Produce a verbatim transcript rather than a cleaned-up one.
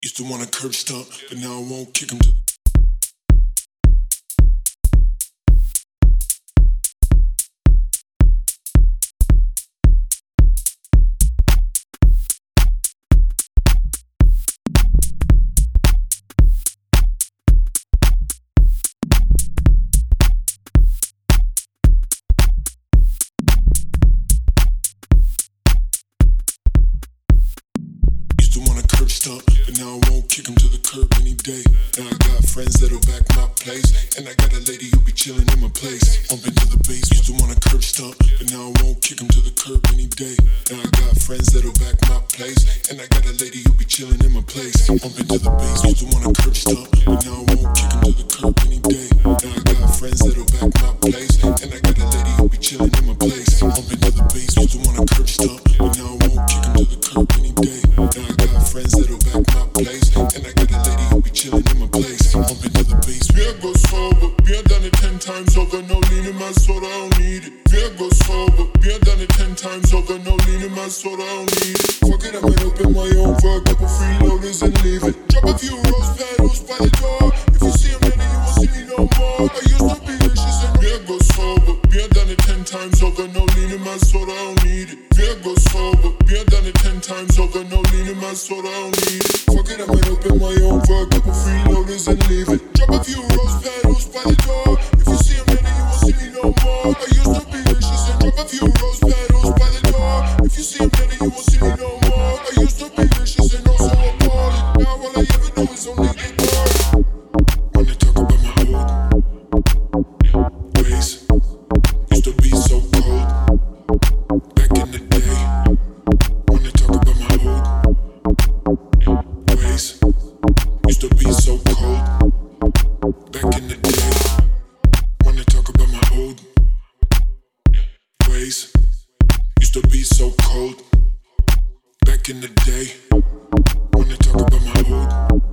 Used to wanna curb stomp, but now I won't kick him to the stomp, but now I won't kick him to the curb any day. Now I got friends that'll back my place, and I got a lady who be chillin' in my place. Bump into the bass, used to wanna curb stomp, but now I won't kick him to the curb any day. Now I got friends that'll back my place, and I got a lady who be chillin' in my place. Bump into the bass, used to wanna curb stomp, but now I won't kick him to the curb any day. Now I got friends that'll back my place, and I got a lady who be chillin' in my place. Bump into the bass, used to wanna curb stomp, but now I won't kick him to the curb any day. Now I got friends that'll back my place, and I got a lady who be chillin' in my place. Bump into the bass. Yeah, go slow, but yeah, done it ten times over. No lean in my soda, I don't need it. Yeah, go slow, but yeah, done it ten times over. No lean in my soda, I don't need it. Fuck it, I might open my own for a couple freeloaders and leave it. Drop a few rose petals by the door. If you see them, then you won't see me no more. I used to be vicious and yeah, go slow, but yeah, done it ten times over. No lean in my soda, I don't need it. Yeah, go slow, but yeah, done it ten times over. No lean in my soda, I don't need it. Fuck it, I might open my own for a couple freeloaders and leave it. Drop a few rose petals by the door. If you see them, then you won't see me no more. I used to be vicious and drop a few rose petals by the door. If you see them, then you won't see me no more. I used to be vicious and also appalling. Now all I ever know is only get bored. When they talk about my old ways, used to be so cold back in the day. When they talk about my old ways, used to be so cold back in the day. When they talk about my old ways, used to be so cold back in the day. When they talk about my old